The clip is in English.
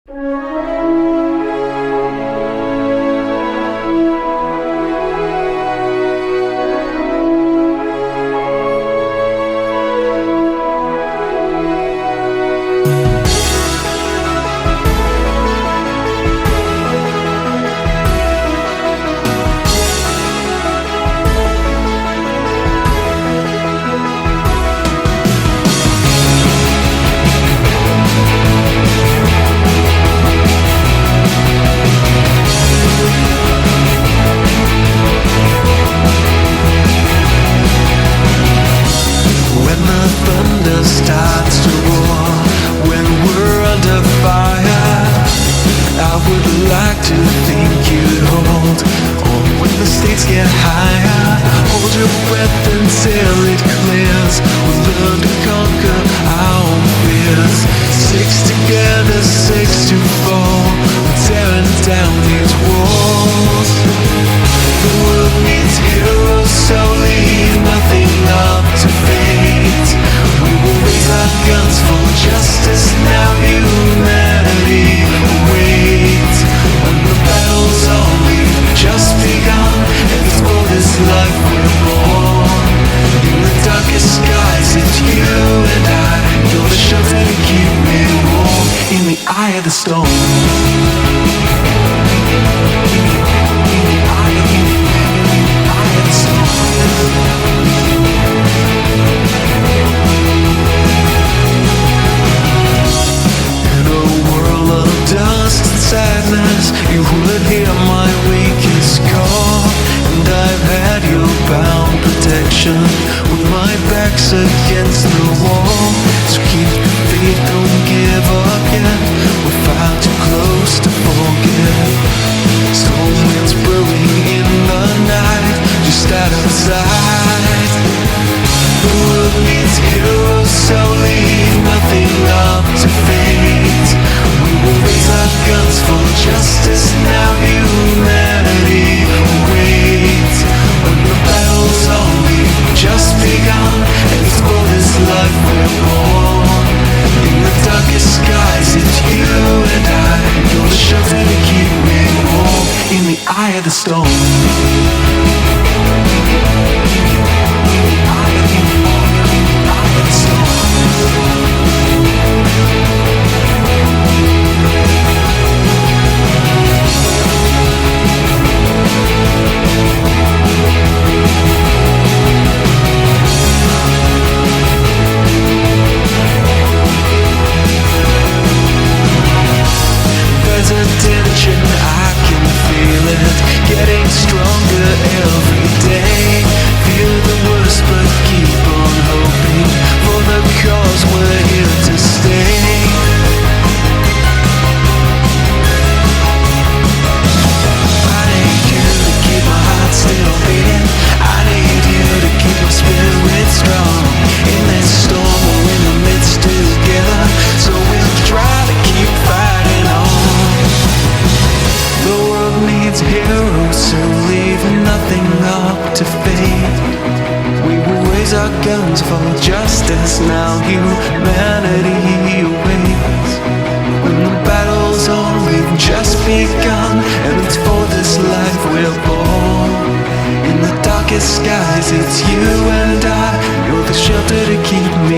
Starts to roar when we're under fire. I would like to think you'd hold on when the stakes get higher. Hold your breath until it clears. We'll learn to conquer our own fears. Six together, six to fall. We're tearing down these walls. The world needs heroes, so leave nothing up to fate. We will raise our guns for justice, now humanity awaits. When the battle's only just begun, and it's for this life we're born. In the darkest skies, it's you and I. You're the shelter to keep me warm. In the eye of the storm. Sadness, you would hear my weakest call. And I've had your bound protection when my back's against the wall. So keep the faith, don't give up yet. We're far too close to forget. Storm winds brewing in the night, just out of sight. The world needs heroes, so leave nothing up to fate. We will raise our guns for justice, now humanity awaits. When the battle's only just begun, and it's for this life we're born. In the darkest skies, it's you and I. You're the shelter to keep me warm. In the eye of the storm. There's a tension, I can feel it, getting stronger every day. Feel the worst but keep on hoping, for the cause we're here to stay. I need you to keep my heart still beating. I need you to keep my spirit strong. In this storm we're in the midst together, so we'll try to keep fighting on. The world needs heroes, so leave nothing up to fate. We will raise our guns for justice, now humanity awaits. When the battle's only just begun, and it's for this life we're born. In the darkest skies, it's you and I. You're the shelter to keep me